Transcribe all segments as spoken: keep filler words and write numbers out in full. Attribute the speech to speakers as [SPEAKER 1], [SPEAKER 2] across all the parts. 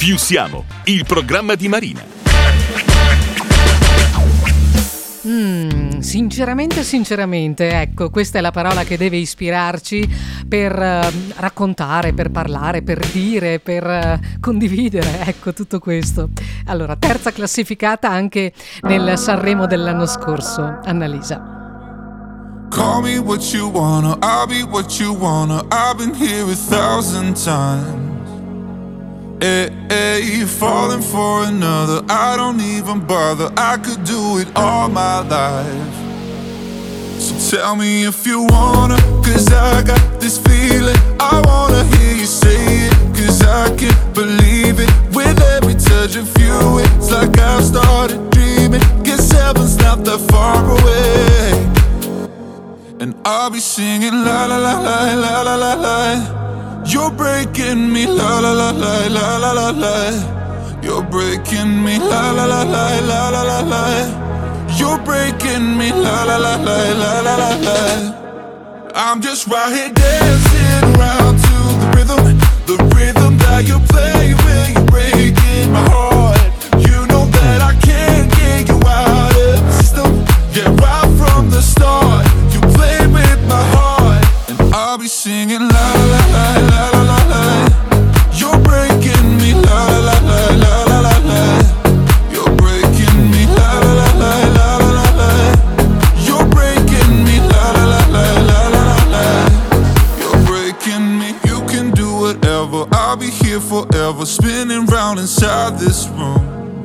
[SPEAKER 1] Più siamo, il programma di Marina.
[SPEAKER 2] Mm, sinceramente, sinceramente, ecco, questa è la parola che deve ispirarci per uh, raccontare, per parlare, per dire, per uh, condividere, ecco, tutto questo. Allora, terza classificata anche nel Sanremo dell'anno scorso, Annalisa.
[SPEAKER 3] Call me what you wanna, I'll be what you wanna. I've been here a thousand times. Hey, hey, falling for another, I don't even bother. I could do it all my life. So tell me if you wanna, cause I got this feeling. I wanna hear you say it, cause I can't believe it. With every touch of you, it's like I've started dreaming. Guess heaven's not that far away. And I'll be singing la la la la la la la la. You're breaking me, la la la la la la la la. You're breaking me, la la la la la la la la. You're breaking me, la la la la la la la la. I'm just right here dancing around to the rhythm, the rhythm that you play when you're breaking my heart. You know that I can't get you out of the system. Yeah, right from the start, you play with my heart, and I'll be singing la la la la la la la. You're breaking me, la la la la la la la. You're breaking me, la la la la la la la la. You're breaking me, la la la la la la la la. You're breaking me. You can do whatever, I'll be here forever, spinning round inside this room.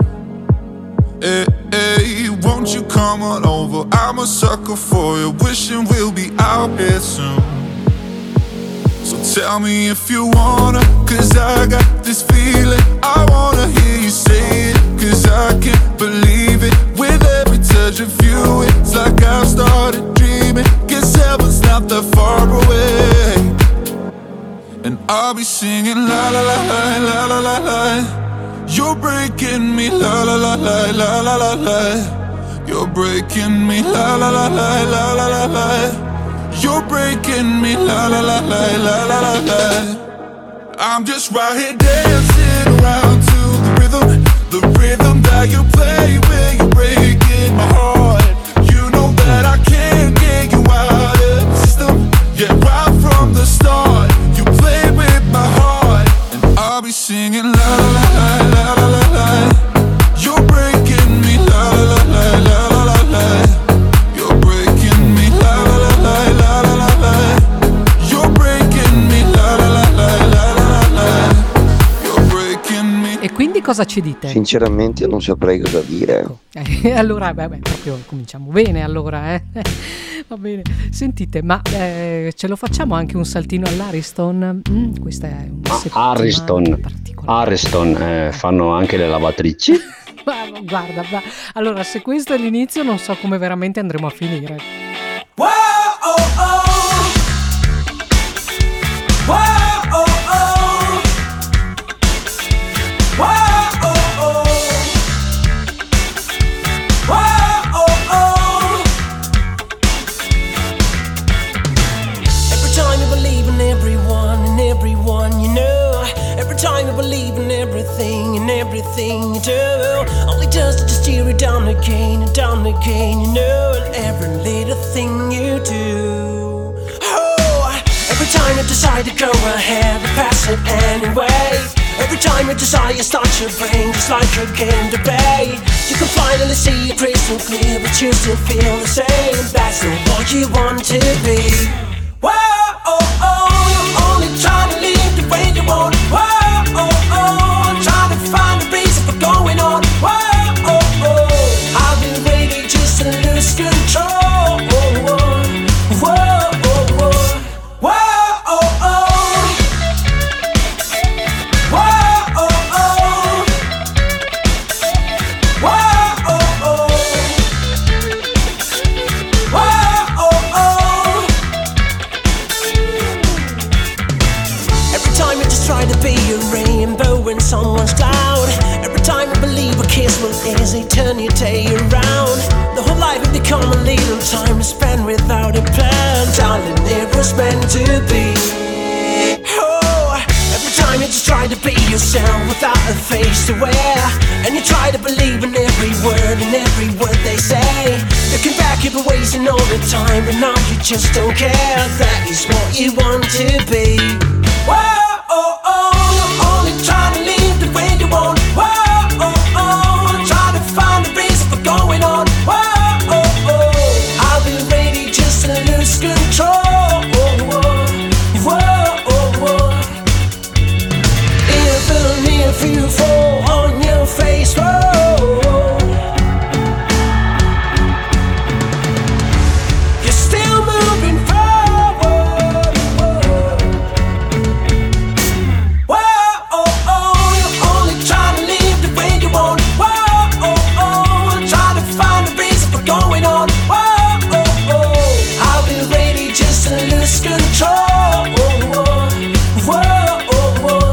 [SPEAKER 3] Hey, hey, won't you come on over? I'm a sucker for you, wishing we'll be out here soon. So tell me if you wanna, cause I got this feeling. I wanna hear you say it, cause I can't believe it. With every touch of you, it's like I've started dreaming. Guess heaven's not that far away. And I'll be singing la la la la la la la la. You're breaking me, la la la la la la la la. You're breaking me, la la la la la la la la. You're breaking me, la la la la la la la la. I'm just right here dancing around to the rhythm, the rhythm that you play when you're breaking my heart. You know that I can't get you out of the system. Yeah, right from the start, you play with my heart, and I'll be singing la la la la la la la. You're breaking me, la la la la la la la. You're breaking me, la la la la la la la la. You're breaking me, la la la la la la la. You're breaking me.
[SPEAKER 2] E quindi cosa ci dite?
[SPEAKER 4] Sinceramente non saprei cosa dire.
[SPEAKER 2] Eh, allora, beh, beh, proprio cominciamo bene allora, eh. Va bene. Sentite, ma eh, ce lo facciamo anche un saltino all'Ariston? Mm, questa è una settimana
[SPEAKER 5] Ariston,
[SPEAKER 2] particolare.
[SPEAKER 5] Ariston eh, fanno anche le lavatrici?
[SPEAKER 2] Ma, guarda, ma, allora se questo è l'inizio non so come veramente andremo a finire.
[SPEAKER 6] Wow, oh, oh. Wow, oh, oh. Wow, oh, oh. Wow, oh, oh. Every time you believe in everyone and everyone you know, every time you believe in everything and everything you do, only does it just steer you down again and down again, you know, and every little thing you do. Oh, every time you decide to go ahead and pass it anyway, every time you decide you start your brain just like a game debate, you can finally see it crystal clear, but you still feel the same. That's not what you want to be. Whoa, oh, oh, you're only trying to live the way you want. Whoa, oh, oh, trying to find a reason for going on. Whoa, oh, oh, I've been waiting just to lose control. Whoa, whoa, whoa, whoa, whoa, oh, oh, whoa, oh, oh, whoa, oh, oh, whoa, oh, oh. Every time you just try to be a rainbow in someone's cloud, every time you believe a kiss will easily turn your day around, the whole life will become a little time to spend without a plan. Darling, it was meant to be. Oh, every time you you just try to be yourself without a face to wear. And you try to believe in every word and every word they say. Looking back, you've been wasting all the time, but now you just don't care. That is what you want to be. Whoa, oh, oh, you're only trying to live the way you want. Whoa, oh, oh, try to find a reason for going on. Whoa, oh, oh, I'll be ready just to lose control. If you fall on your face, whoa, you're still moving forward. Whoa, oh, oh, you're only trying to live the way you want. Whoa, oh, oh, try to find a reason for going on. Whoa, oh, oh, I'll be ready just to lose control. Whoa, oh, oh.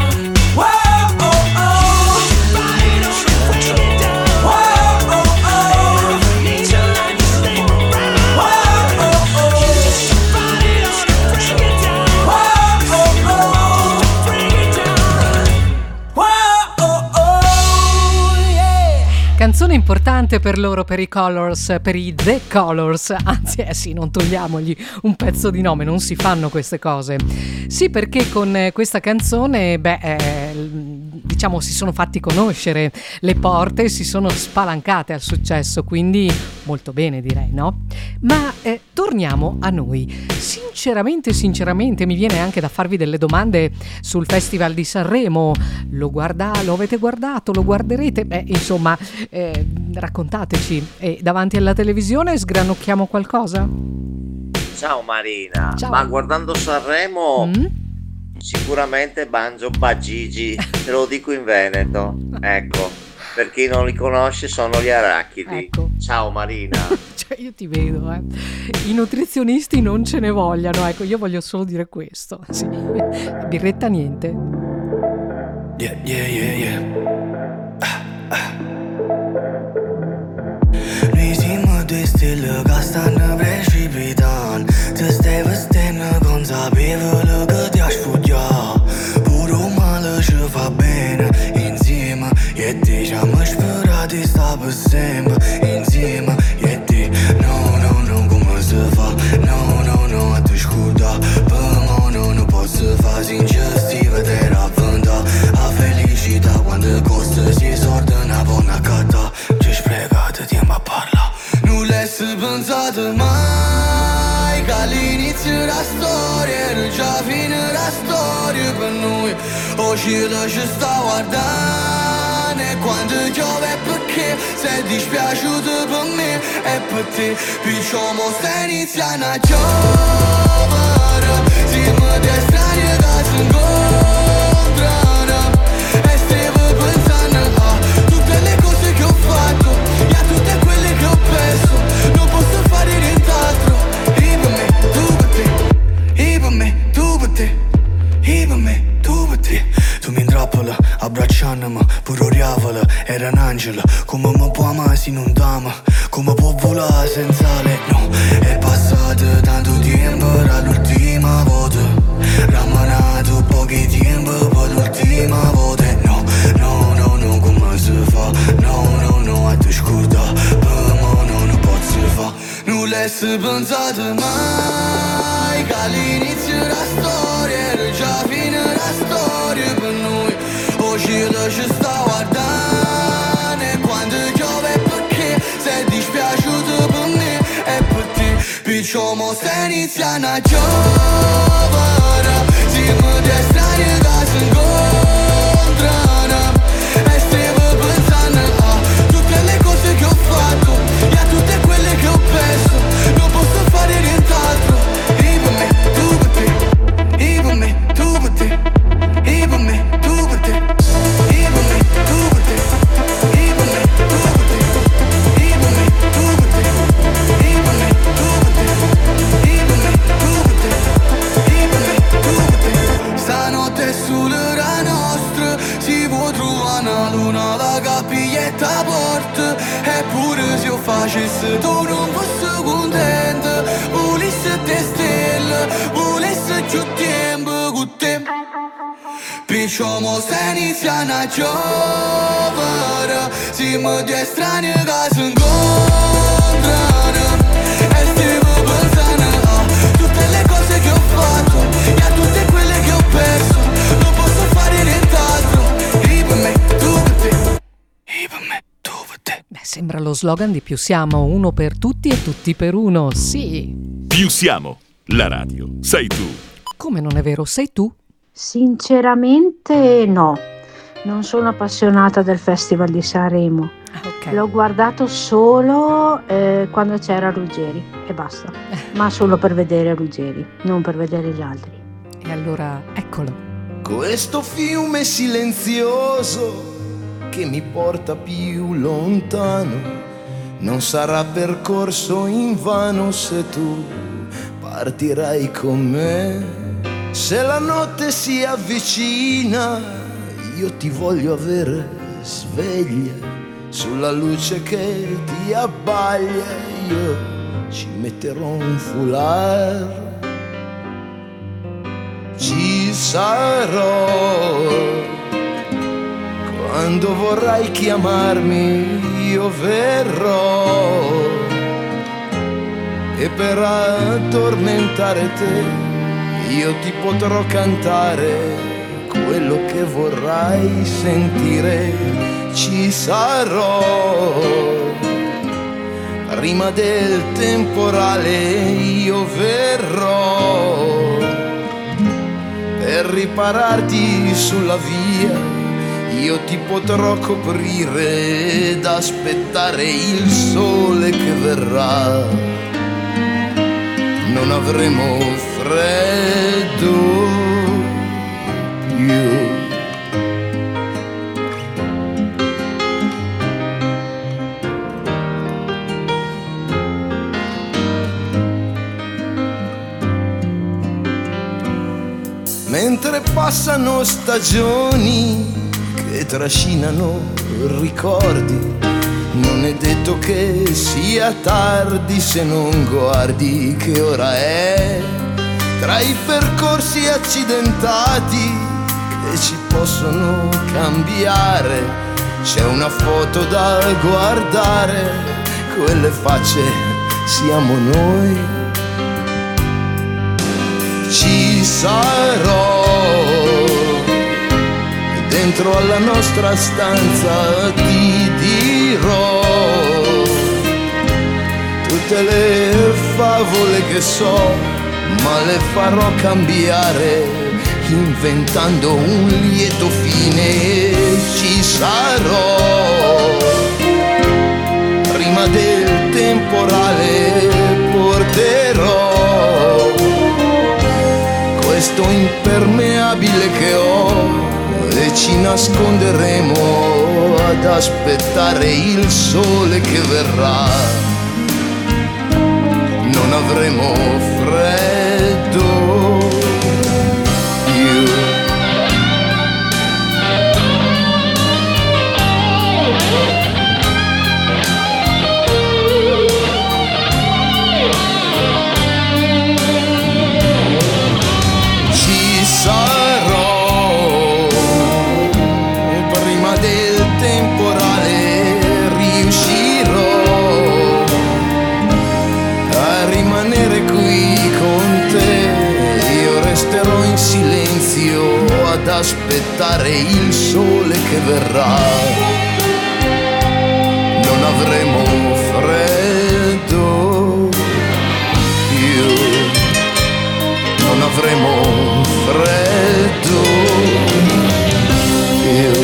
[SPEAKER 2] Canzone importante per loro, per i Colors, per i The Colors, anzi eh sì, non togliamogli un pezzo di nome, non si fanno queste cose. Sì, perché con questa canzone, beh, eh, diciamo si sono fatti conoscere, le porte si sono spalancate al successo, quindi molto bene direi, no? Ma eh, torniamo a noi. Sinceramente, sinceramente mi viene anche da farvi delle domande sul Festival di Sanremo. Lo guarda, lo avete guardato, lo guarderete? Beh, insomma, eh, raccontateci. E davanti alla televisione sgranocchiamo qualcosa?
[SPEAKER 7] Ciao Marina.
[SPEAKER 2] Ciao.
[SPEAKER 7] Ma guardando Sanremo
[SPEAKER 2] Mm?
[SPEAKER 7] sicuramente mangio bagigi, te lo dico in Veneto. Ecco, per chi non li conosce sono gli arachidi.
[SPEAKER 2] Ecco.
[SPEAKER 7] Ciao Marina.
[SPEAKER 2] Cioè io ti vedo, eh. I nutrizionisti non ce ne vogliano, ecco, io voglio solo dire questo. Sì. Birretta niente.
[SPEAKER 8] Yeah, yeah, yeah, yeah. Ah, ah. Noi due stelle che stanno precipitando. Ti stai vestendo consapevole che ti hai sfuggito. Pure un male ci fa bene insieme. E diciamo sperati sta per sempre insieme. E te no, no, no, come si fa? No, no, no, a te scorda. Per me no, non posso fare sincerità te ravventa. A felicità quando costa si sorda una buona catta. Ci sprecate tempo a parlare. Non l'hai pensato mai che all'inizio della storia era già fine la storia per noi. Oggi lo ci sta guardando e quando piove perché sei dispiaciuto per me e per te. Perciò mo stai iniziando a giovere. Siamo due strani che si incontrano e stiamo pensando a tutte le cose che ho fatto e a tutte quelle che ho perso. Non posso fare nient'altro. E per me, tu per te. E per me, tu per te. E per me, tu per te. Tu mi intrappola, abbracciandomi, pure oriavola. Era un angelo, come mi può amare se non t'ama. Come può volare senza lei, no. È passato tanto tempo dall'ultima volta. Rammanato pochi tempo per l'ultima volta. No, no, no, no, come si fa? No, no, no, a te scorda. Per me no, non posso fa. Non l'hai pensato mai che all'inizio della storia era già fine la storia per noi. Oggi lo ci sta guardando e quando piove perché sei dispiaciuto per me e per te. Perciò mo stai iniziando a giovere. Siamo due strani che si incontrano e stiamo pensando a tutte le cose che ho fatto e a tutte quelle che ho perso. Non posso fare nient'altro. E per me, tu per te. E per me, tu per te. E per me, tu per te. E per me, tu per te. E per me, tu per te. E per me, tu per te. E per me, tu per te. E per me, tu per te. E per me, tu per te. Stanotte è sulla nostra, si può trovare una luna, la capiglietta a porta. Eppure se io facessi tu non fossi contento. Volessi te stelle, volessi più tempo con te. Diciamo se inizia una giovane, siamo due strani che si incontrano e stiamo pensando a tutte le cose che ho fatto e a tutte quelle che ho perso. Non posso fare nient'altro. Io per me, tu per te. Io per me, tu per te.
[SPEAKER 2] Beh, sembra lo slogan di Più Siamo, uno per tutti e tutti per uno, sì.
[SPEAKER 1] Più Siamo, la radio, sei tu.
[SPEAKER 2] Come non è vero, sei tu?
[SPEAKER 9] Sinceramente no, non sono appassionata del Festival di Sanremo.
[SPEAKER 2] Okay.
[SPEAKER 9] L'ho guardato solo eh, quando c'era Ruggeri e basta, ma solo per vedere Ruggeri, non per vedere gli altri.
[SPEAKER 2] E allora eccolo.
[SPEAKER 10] Questo fiume silenzioso che mi porta più lontano non sarà percorso invano se tu partirai con me. Se la notte si avvicina, io ti voglio avere sveglia, sulla luce che ti abbaglia, io ci metterò un foulard. Ci sarò quando vorrai chiamarmi, io verrò, e per addormentare te io ti potrò cantare quello che vorrai sentire. Ci sarò prima del temporale, io verrò per ripararti sulla via. Io ti potrò coprire ed aspettare il sole che verrà. Non avremo freddo più. Mentre passano stagioni che trascinano ricordi, non è detto che sia tardi se non guardi che ora è. Tra i percorsi accidentati che ci possono cambiare, c'è una foto da guardare, quelle facce siamo noi. Ci sarò dentro alla nostra stanza, ti dirò tutte le favole che so, ma le farò cambiare inventando un lieto fine. Ci sarò prima del temporale, porterò questo impermeabile che ho e ci nasconderemo ad aspettare il sole che verrà. Non avremo freddo più. Ci sarò prima del temporale, riuscirò a rimanere qui con te. Io resterò in silenzio ad aspettare il sole che verrà. Non avremo freddo più. Non avremo freddo più.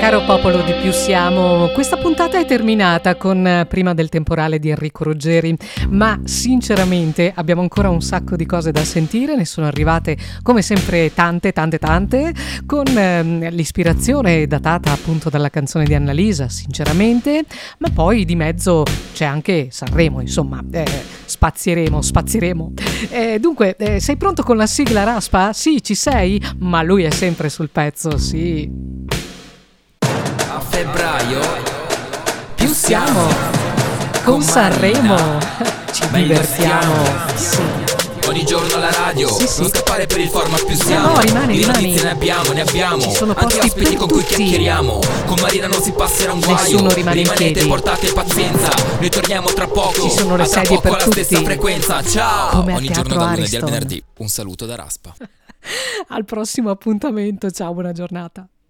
[SPEAKER 2] Caro popolo di Più Siamo, questa puntata è terminata con eh, Prima del temporale di Enrico Ruggeri, ma sinceramente abbiamo ancora un sacco di cose da sentire, ne sono arrivate come sempre tante tante tante, con ehm, l'ispirazione datata appunto dalla canzone di Annalisa, sinceramente, ma poi di mezzo c'è anche Sanremo, insomma, eh, spazieremo, spazieremo. Eh, dunque, eh, sei pronto con la sigla, Raspa? Sì, ci sei? Ma lui è sempre sul pezzo, sì.
[SPEAKER 11] A febbraio
[SPEAKER 2] Più siamo con Sanremo, ci divertiamo, sì.
[SPEAKER 11] Ogni giorno alla radio,
[SPEAKER 2] sì, sì.
[SPEAKER 11] Non scappare per il format Più Siamo.
[SPEAKER 2] No, no, rimani,
[SPEAKER 11] Di
[SPEAKER 2] rimani.
[SPEAKER 11] notizie ne abbiamo, ne abbiamo.
[SPEAKER 2] Ci sono
[SPEAKER 11] anche
[SPEAKER 2] posti
[SPEAKER 11] ospiti
[SPEAKER 2] per
[SPEAKER 11] con cui
[SPEAKER 2] tutti.
[SPEAKER 11] chiacchieriamo. Con Marina non si passerà un guaio.
[SPEAKER 2] Nessuno rimane in
[SPEAKER 11] Rimanete,
[SPEAKER 2] piedi.
[SPEAKER 11] portate pazienza. Noi torniamo tra poco.
[SPEAKER 2] Ci sono le
[SPEAKER 11] a tra
[SPEAKER 2] sedie
[SPEAKER 11] poco
[SPEAKER 2] per
[SPEAKER 11] alla
[SPEAKER 2] tutti.
[SPEAKER 11] stessa frequenza. Ciao.
[SPEAKER 2] Come a
[SPEAKER 11] Ogni giorno
[SPEAKER 2] Teatro
[SPEAKER 11] dal lunedì al
[SPEAKER 2] Ariston.
[SPEAKER 11] venerdì. Un saluto da Raspa.
[SPEAKER 2] Al prossimo appuntamento, ciao, buona giornata.